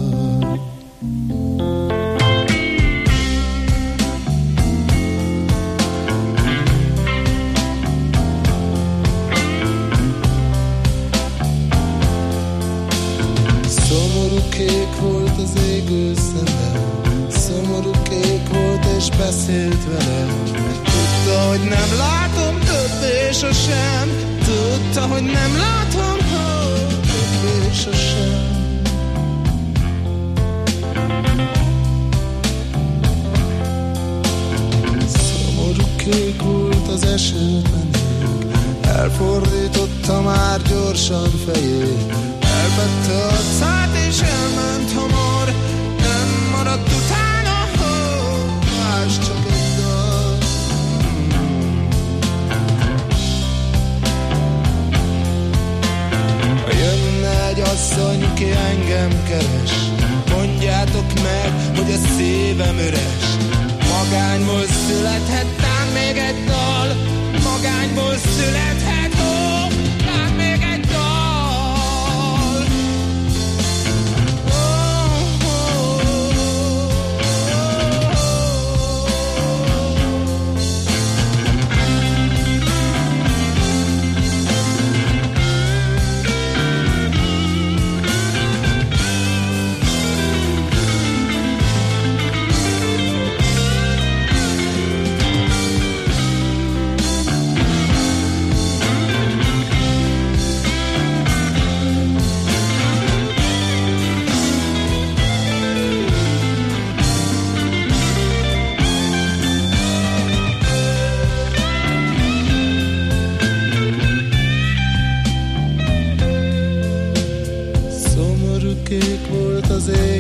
Szomorú kék volt az égő szeme, szomorú kék volt és beszélt velem. Tudta, hogy nem látom többé sosem, tudta, hogy nem látom többé sosem. Szomorú kék volt az esőben ég, elfordította már gyorsan fejét. Elvette a szát és elment hamar, nem maradt utána más, csak egy dal. Ha jönne egy asszony, ki engem keres, mondjátok meg, hogy a szívem üres. Magányból születhet tán még egy dal, magányból születhet tán még egy dal.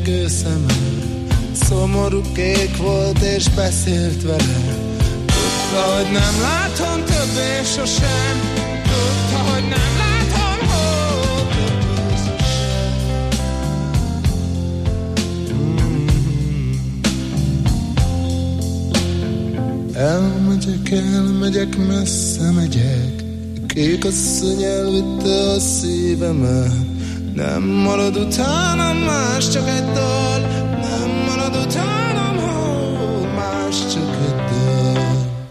égő szeme, szomorú kék volt és beszélt vele. Tudta, hogy nem látom többé sosem, tudta, hogy nem látom többé sosem. Elmegyek, messze megyek, kék asszony elvitte a szívemet. Nem marad utánam más, csak egy dal, nem marad utánam más, csak egy dal.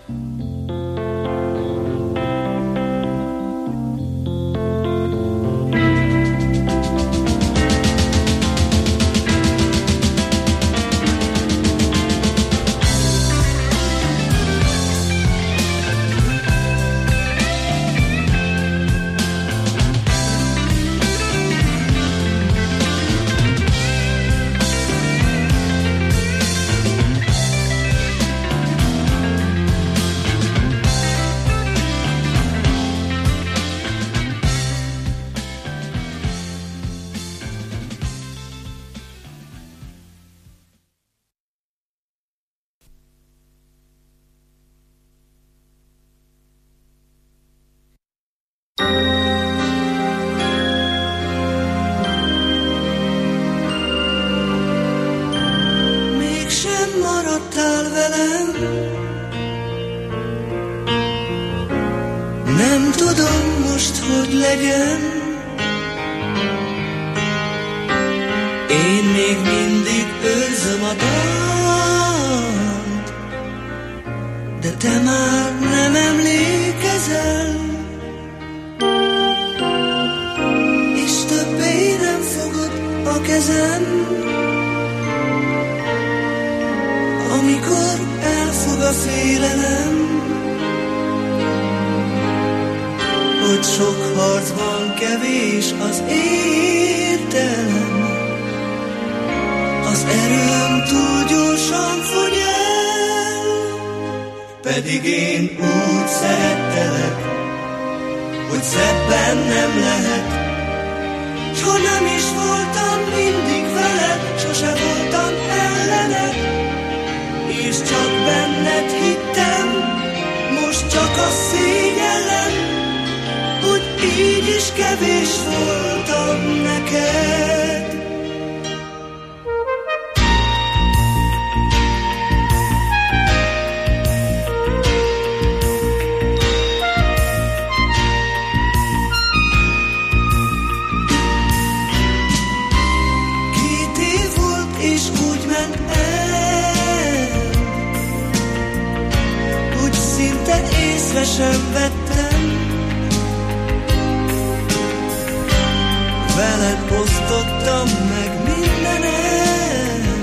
Nem tudom most, hogy legyen. Én még mindig őrzöm a dalt, de te már nem emlékezel, és többé nem fogod a kezem, amikor elfog a félelem, hogy sok harcban kevés az értelem, az erőm túl gyorsan fogy el, pedig én úgy szerettelek, hogy szebben nem lehet. S ha nem is voltam mindig veled, sose voltam ellened, és csak benned hittem, most csak a szégyellem, hogy így is kevés voltam neked. Két év volt és úgy ment el, hogy szinte észre sem vettem. Veled osztottam meg mindenem,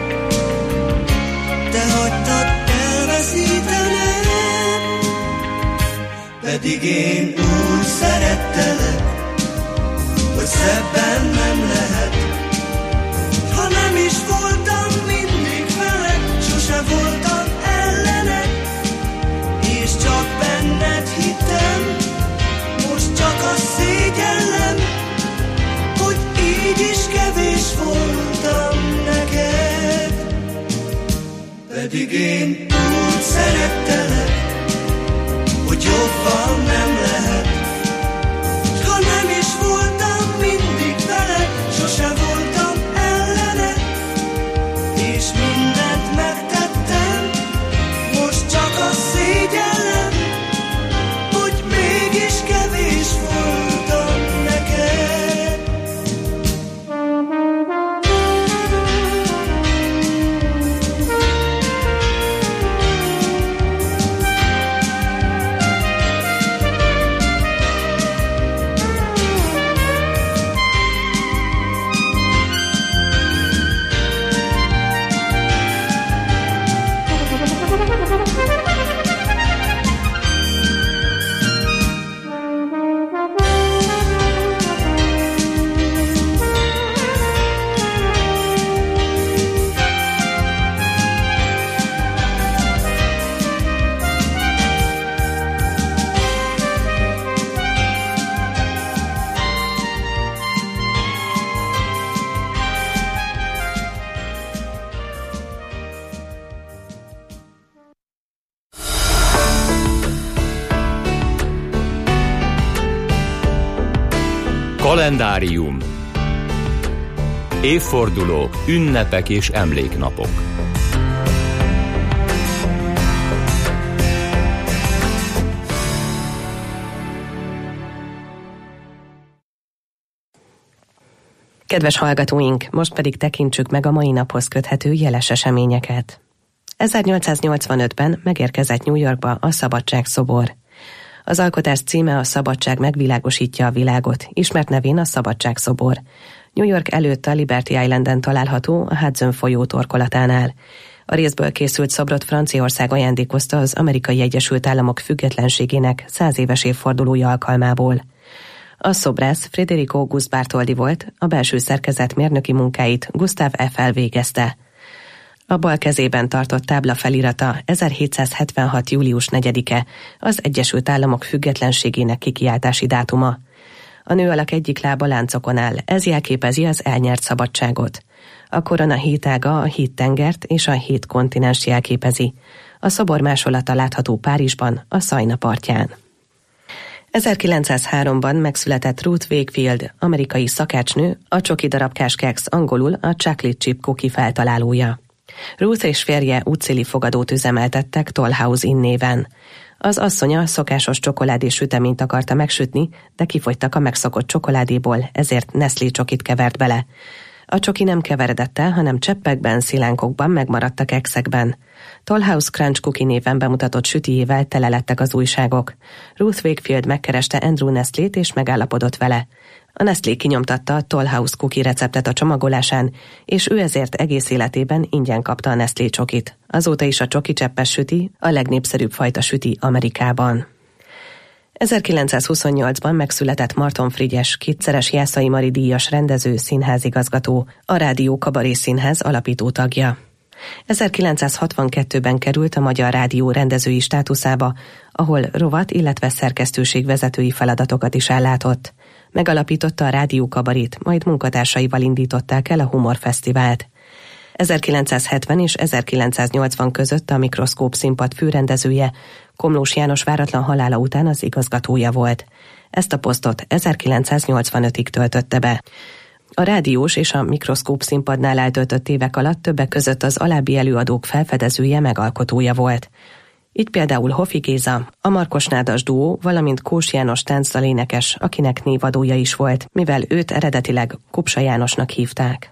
te hagytad elveszítenem, pedig én úgy szerettelek, hogy szebben nem lehet. Ha nem is voltam mindig veled, sose voltam ellened, és csak benned hittem, most csak a szégyellem, hogy így is kevés voltam neked. Pedig én úgy szerettelek, hogy jobban nem lehet. S ha nem is voltam mindig veled, sose voltam ellened, és mindent megtettem, most csak a szégyellem, hogy mégis kevés voltam neked. Kalendárium. Évfordulók, ünnepek és emléknapok. Kedves hallgatóink, most pedig tekintsük meg a mai naphoz köthető jeles eseményeket. 1885-ben megérkezett New Yorkba a Szabadságszobor. Az alkotás címe a Szabadság megvilágosítja a világot, ismert nevén a Szabadságszobor. New York előtt a Liberty Islanden található, a Hudson folyó torkolatánál. A részből készült szobrot Franciaország ajándékozta az Amerikai Egyesült Államok függetlenségének 100 éves évfordulója alkalmából. A szobrász Federico Auguste Bartholdi volt, a belső szerkezet mérnöki munkáit Gustav Eiffel végezte. A bal kezében tartott tábla felirata 1776. július 4-e, az Egyesült Államok függetlenségének kikiáltási dátuma. A nő alak egyik lába láncokon áll, ez jelképezi az elnyert szabadságot. A korona 7 ága a 7 tengert és a 7 kontinenst jelképezi. A szobor másolata látható Párizsban, a Szajna partján. 1903-ban megszületett Ruth Wakefield, amerikai szakácsnő, a csoki darabkás keksz, angolul a chocolate chip cookie feltalálója. Ruth és férje útszéli fogadót üzemeltettek Toll House Inn néven. Az asszonya szokásos csokoládés süteményt akarta megsütni, de kifogytak a megszokott csokoládéból, ezért Nestlé csokit kevert bele. A csoki nem keveredett el, hanem cseppekben, szilánkokban megmaradt a kekszekben. Toll House Crunch Cookie néven bemutatott sütijével tele lettek az újságok. Ruth Wakefield megkereste Andrew Nestlét és megállapodott vele. A Nestlé kinyomtatta a Toll House Cookie receptet a csomagolásán, és ő ezért egész életében ingyen kapta a Nestlé csokit. Azóta is a csoki cseppes süti a legnépszerűbb fajta süti Amerikában. 1928-ban megszületett Marton Frigyes, kétszeres Jászai Mari díjas rendező, színházigazgató, a Rádió Kabaré Színház alapító tagja. 1962-ben került a Magyar Rádió rendezői státuszába, ahol rovat, illetve szerkesztőség vezetői feladatokat is ellátott. Megalapította a Rádió Kabarét, majd munkatársaival indították el a Humorfesztivált. 1970 és 1980 között a Mikroszkóp színpad főrendezője, Komlós János váratlan halála után az igazgatója volt. Ezt a posztot 1985-ig töltötte be. A rádiós és a Mikroszkóp színpadnál eltöltött évek alatt többek között az alábbi előadók felfedezője, megalkotója volt. Így például Hofi Géza, a Markos Nádas duó, valamint Kós János táncdalénekes, akinek névadója is volt, mivel őt eredetileg Kupsa Jánosnak hívták.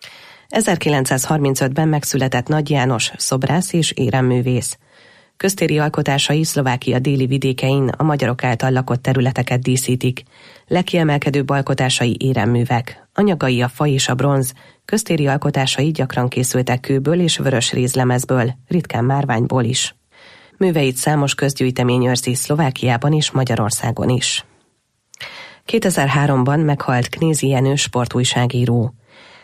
1935-ben megszületett Nagy János, szobrász és éremművész. Köztéri alkotásai Szlovákia déli vidékein a magyarok által lakott területeket díszítik. Legkiemelkedőbb alkotásai éremművek. Anyagai a fa és a bronz, köztéri alkotásai gyakran készültek kőből és vörös rézlemezből, ritkán márványból is. Műveit számos közgyűjtemény őrzi Szlovákiában és Magyarországon is. 2003-ban meghalt Knézi Jenő sportújságíró.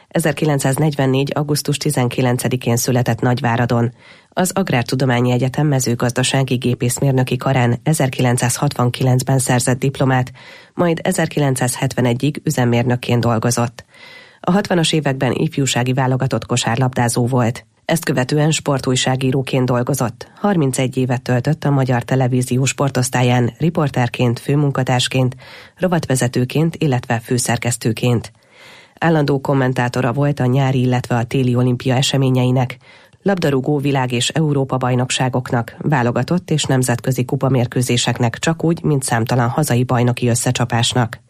1944. augusztus 19-én született Nagyváradon. Az Agrártudományi Egyetem mezőgazdasági gépészmérnöki karán 1969-ben szerzett diplomát, majd 1971-ig üzemmérnökként dolgozott. A 60-as években ifjúsági válogatott kosárlabdázó volt. Ezt követően sportújságíróként dolgozott. 31 évet töltött a Magyar Televízió sportosztályán riporterként, főmunkatársként, rovatvezetőként, illetve főszerkesztőként. Állandó kommentátora volt a nyári, illetve a téli olimpia eseményeinek, labdarúgó világ- és Európa-bajnokságoknak, válogatott és nemzetközi kupamérkőzéseknek, csak úgy, mint számtalan hazai bajnoki összecsapásnak.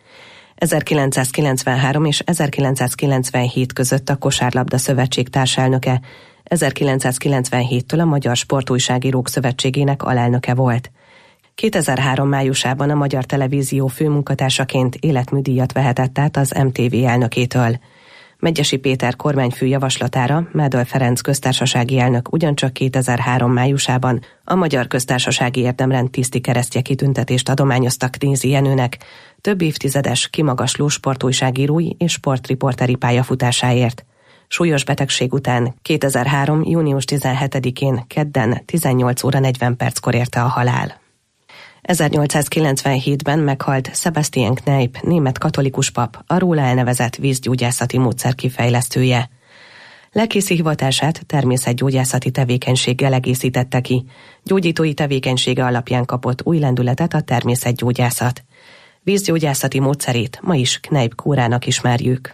1993 és 1997 között a Kosárlabda Szövetség társelnöke, 1997-től a Magyar Sportújságírók Szövetségének alelnöke volt. 2003 májusában a Magyar Televízió főmunkatársaként életműdíjat vehetett át az MTV elnökétől. Medgyessy Péter kormányfő javaslatára Mádl Ferenc köztársasági elnök ugyancsak 2003 májusában a Magyar Köztársasági Érdemrend tiszti keresztje kitüntetést adományoztak Knézi Jenőnek több évtizedes, kimagasló sportújságírói és sportriporteri pályafutásáért. Súlyos betegség után 2003. június 17-én kedden 18 óra 40 perckor érte a halál. 1897-ben meghalt Sebastian Kneipp, német katolikus pap, a róla elnevezett vízgyógyászati módszer kifejlesztője. Lelkészi hivatását természetgyógyászati tevékenységgel egészítette ki, gyógyítói tevékenysége alapján kapott új lendületet a természetgyógyászat. Vízgyógyászati módszerét ma is Kneipp-kúrának ismerjük.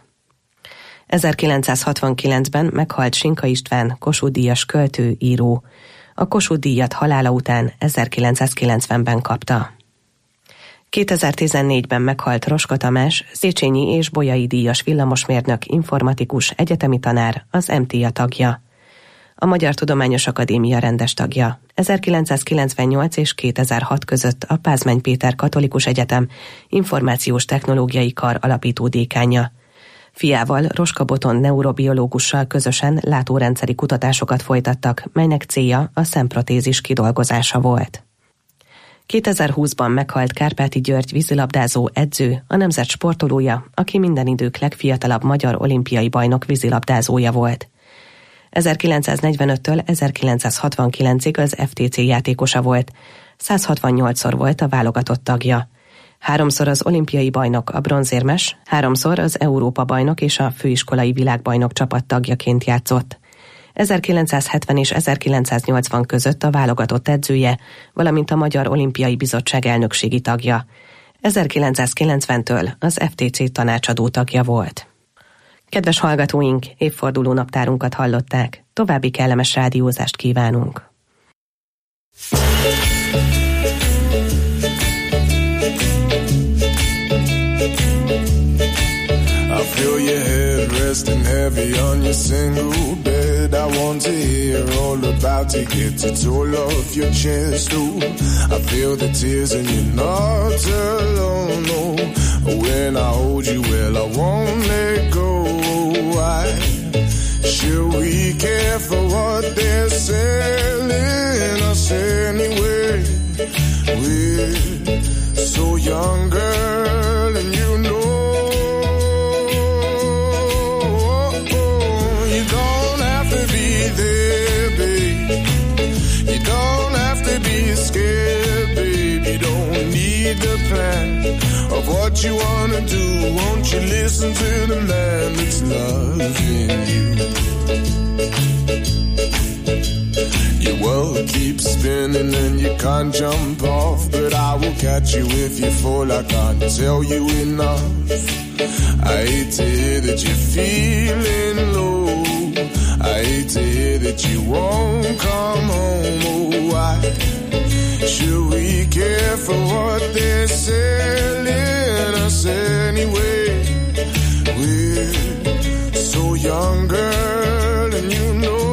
1969-ben meghalt Sinka István, Kossuth-díjas költő, író. A Kossuth-díjat halála után 1990-ben kapta. 2014-ben meghalt Roska Tamás, Széchenyi és Bolyai díjas villamosmérnök, informatikus, egyetemi tanár, az MTA tagja. A Magyar Tudományos Akadémia rendes tagja. 1998 és 2006 között a Pázmány Péter Katolikus Egyetem információs technológiai kar alapító dékánja. Fiával, Roska Boton neurobiológussal közösen látórendszeri kutatásokat folytattak, melynek célja a szemprotézis kidolgozása volt. 2020-ban meghalt Kárpáti György vízilabdázó edző, a nemzet sportolója, aki minden idők legfiatalabb magyar olimpiai bajnok vízilabdázója volt. 1945-től 1969-ig az FTC játékosa volt, 168-szor volt a válogatott tagja. 3-szor az olimpiai bajnok, a bronzérmes, 3-szor az Európa-bajnok és a főiskolai világbajnok csapattagjaként játszott. 1970 és 1980 között a válogatott edzője, valamint a Magyar Olimpiai Bizottság elnökségi tagja. 1990-től az FTC tanácsadó tagja volt. Kedves hallgatóink, évforduló naptárunkat hallották. További kellemes rádiózást kívánunk. I feel your head resting heavy on your single bed. I want to hear all about it, get it all off your chest. Ooh, I feel the tears and you're not alone. No, when I hold you, well, I won't let go. Why should we care for what they're selling us anyway? We're so young, girl, and you know. The plan of what you wanna do. Won't you listen to the man that's loving you? Your world keeps spinning and you can't jump off, but I will catch you if you fall. I can't tell you enough. I hate to hear that you're feeling low. I hate to hear that you won't come home. Oh, why should we care for what they're selling us anyway? We're so young, girl, and you know.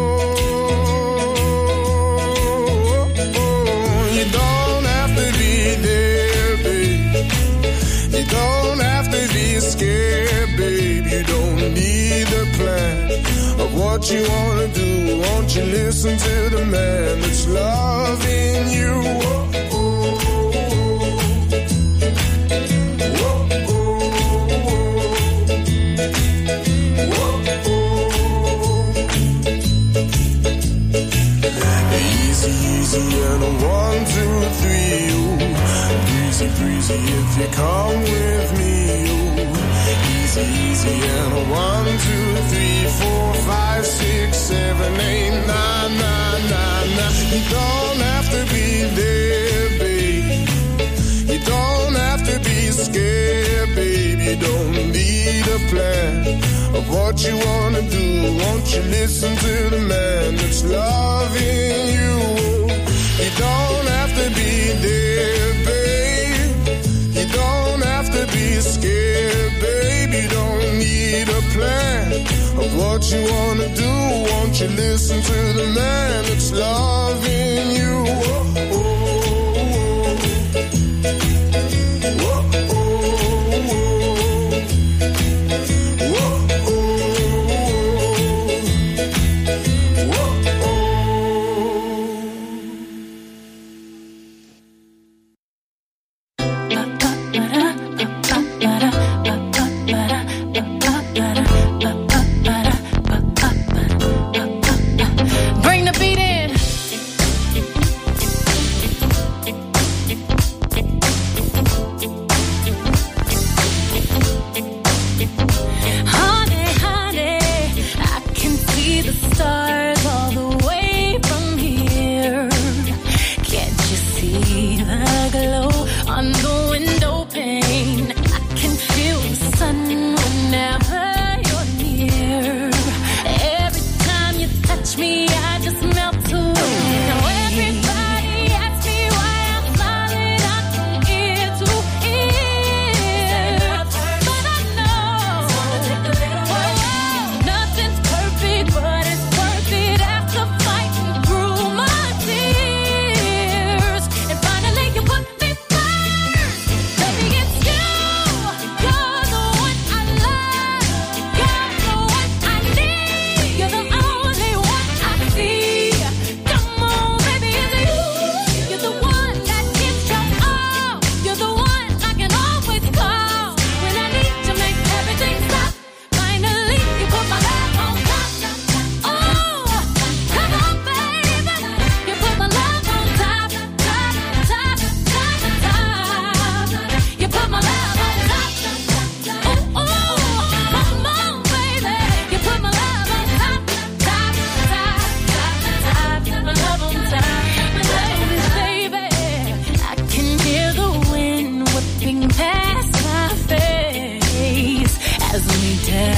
You don't have to be there, babe. You don't have to be scared, babe. You don't need a plan of what you wanna do. Won't you listen to the man that's loving you? Easy and a 1, 2, 3, ooh. Breezy, breezy if you come with me, ooh. Easy and a 1, 2, 3, 4, 5, 6, 7, 8, 9, 9, 9, 9. You don't have to be there, babe. You don't have to be scared, babe. You don't need a plan of what you wanna do. Won't you listen to the man that's loving you? You don't have to be there, babe. You don't have to be scared, babe. You don't need a plan of what you wanna do. Won't you listen to the man that's loving you?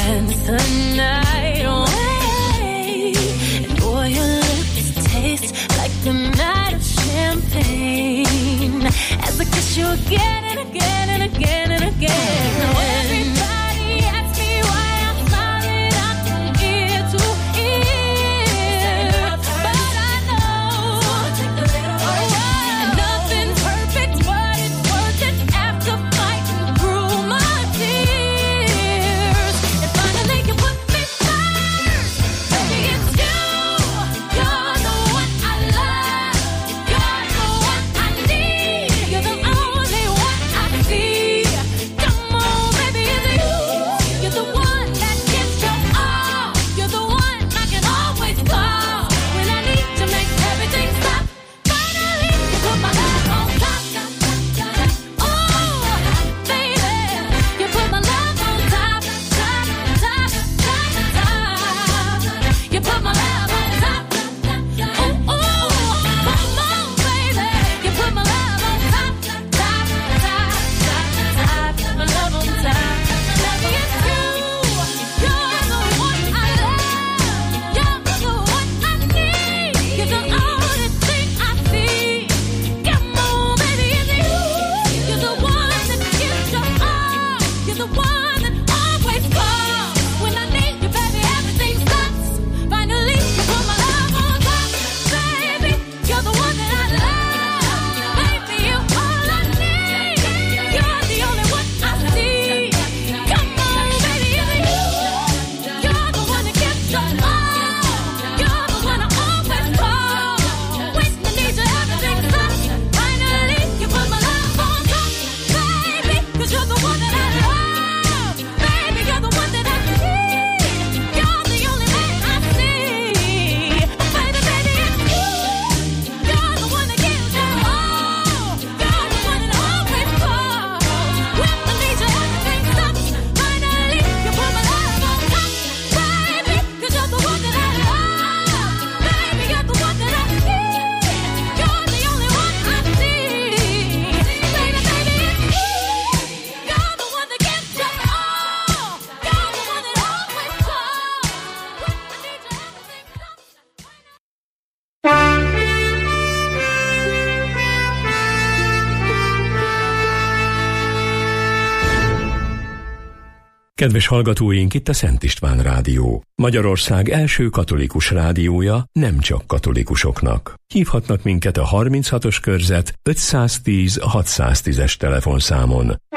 dance the night away. And boy, your lips taste like the night of champagne. As I kiss you again and again and again and again. Everybody asks me why I'm smiling out from ear to ear, but I know nothing's perfect, but it's worth it after fighting through my tears. And finally you put me first, baby, it's you. You're the one I love. You're the one I need. You're the only one I see. Come on, baby, it's you. You're the one that gives your all. You're the one I can always call when I need to make everything stop. Finally, you put my love on top. Oh, baby, you put my love on top, top, top, top, top. You put my love on top. Oh, come on, baby, you put my love on top, top, top, top, top. My love on top. Baby, it's you. You're the one I love. You're the one I need. You're the only thing I see. Come on, baby, it's you. You're the one that gives your all. You're the one that always calls when I need you, baby. Everything stops. Finally, you put my love on top, baby. You're the one that I love, baby. You're all I need. You're the only one I see. Come on, baby, it's you. You're the one that gives your all. You're the one I always call when I need you. Everything stops. Finally, you put my love on top, baby. 'Cause you're the one that I love, baby. You're the one that I need. You're the only man I see. Baby, baby, it's you. You're the one that gives your all. You're the one that always calls when I need you. Everything stops. Finally, you put my love on top, baby. 'Cause you're the one that I love, baby. You're the one that I need. You're the only one I see. Baby, baby, it's you. You're the one that gives your all. You're the one that always calls when I need you. Everything stops. Kedves hallgatóink, itt a Szent István Rádió. Magyarország első katolikus rádiója, nem csak katolikusoknak. Hívhatnak minket a 36-os körzet 510 610-es telefonszámon.